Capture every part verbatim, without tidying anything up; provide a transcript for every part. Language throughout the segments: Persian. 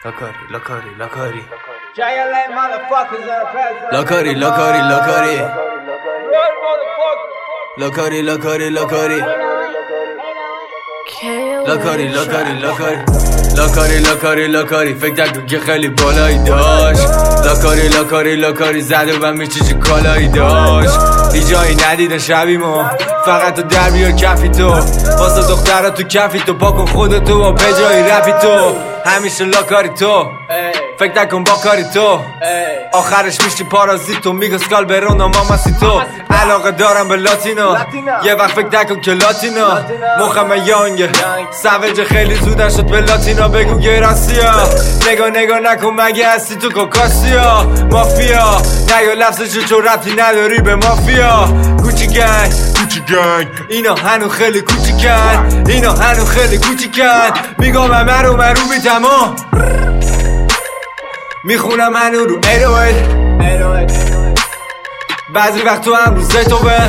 لاکاری لاکاری لاکاری Giant lame motherfuckers are present. لاکاری لاکاری لاکاری لاکاری لاکاری لاکاری لاکاری لاکاری لاکاری لاکاری لاکاری لاکاری فکر نکن که خیلی بالایی داشت لاکاری لاکاری لاکاری زده و میچیچی کالایی داشت هیچ جایی ندیدن شبیمو فقط تو در بیار کفی تو واسه دخترها تو کفی تو پاکن خودتو و به جایی رفی تو همیشه لاکاری تو فکر نکن با کاری تو آخرش میشی پارازیتو میگه سکال برونا ماماسی تو علاقه دارم به لاتینا یه وقت فکر نکن که لاتینا مخم یانگه سویج خیلی زودن شد به لاتینا بگو گراسیا نگاه نگاه نکن مگه هستی تو کوکاسیا مافیا نیا لفظشو چون ربطی نداری به مافیا کوچی گنگ کوچی گنگ اینا هنو خیلی کوچیکن اینا هنو خیلی کوچیکن میگم مرو مرو بی تمام میخونم هنو رو ایروید بعضی وقت تو هم روزه تو به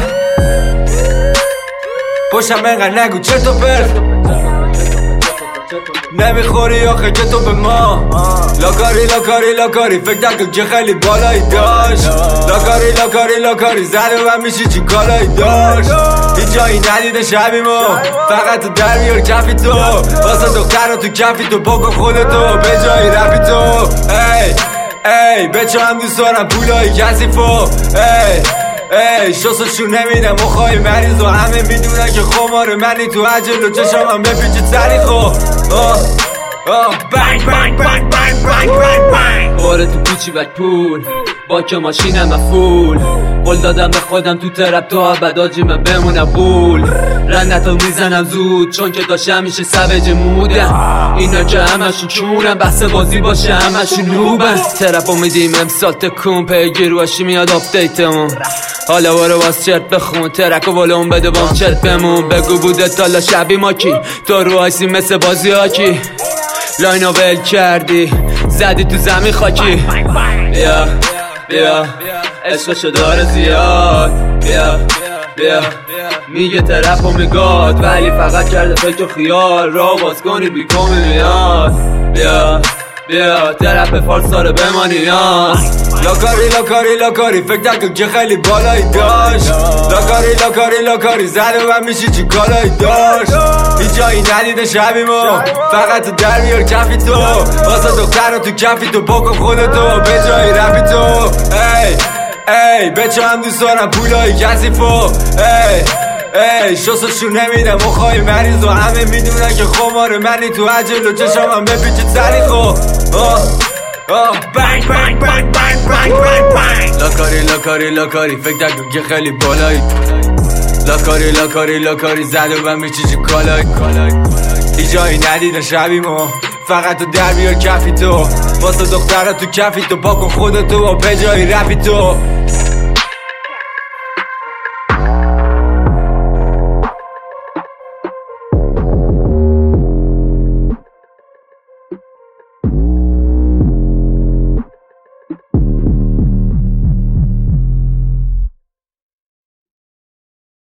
پشتم انقدر نگو چه تو پر نمیخوری آخه که تو به ما لاکاری لاکاری لاکاری فکر نکن که خیلی بالایی داشت لاکاری لاکاری لاکاری زده و میشی چی کالایی داشت هیچ جایی ندیده شبیمو فقط تو در بیار کفی تو واسه دخترها تو کفی تو بکن خودتو به جایی رفی تو ای ای بچه هم دوست دارم پولایی کسیفو ای ای شستشون نمیدم مخوای مریض و همه میدونن که خمار منی تو عجل و چشم هم بپیچه تاریخو آه آه بانگ بانگ بانگ بانگ بانگ بانگ بانگ باره تو پیچی بک پول با که ماشینم مفول قول دادم به خودم تو ترپ تو عبداجی من بمونم بول رندتو میزنم زود چون که داشتم میشه سویج مودم اینا که همشون چونم بحث بازی باشه همشون نوبن ترپو میدیم امسال تکون پیگیر باشی میاد آپدیتمون حالا بارو باز چرت بخون ترک و ولوم بده بام چرت بمون بگو بوده تالا شبی ما کی تو رو آیسی مثل بازی هاکی لاینو ول کردی زدی تو زمین خاکی بیا بیا عشقشو داره زیاد بیا بیا میگه طرف و میگاد ولی فقط کرده فکر و خیال را باز کنی بیکومی میاد بیا بیا طرف فارساره بمانیان لاکاری لاکاری لاکاری فکر نکن که خیلی بالایی داشت لاکاری لاکاری لاکاری زده و میشی چی کالایی داشت هیچ جایی ندیده شبیمو فقط تو در بیار کفی تو واسه دخترها تو کفی تو بکن خودتو به جایی رفی تو ای ای بچه هم دوست دارم پولایی کسیفو ای ای شستشون نمیدم مخوای مریض و همه میدونن که خمار منی تو عجل و چشم هم بپیچه تاریخو آه آه بانگ بانگ بانگ بانگ بانگ بانگ بانگ لاکاری لاکاری لاکاری فکر نکن که خیلی بالایی لاکاری لاکاری لاکاری زده و میچیچی کالایی هیچ جایی ندیدن شبیمو فقط تو در بیار کفی تو واسه دخترها تو کفی تو پاکن خودتو و به جایی رفی تو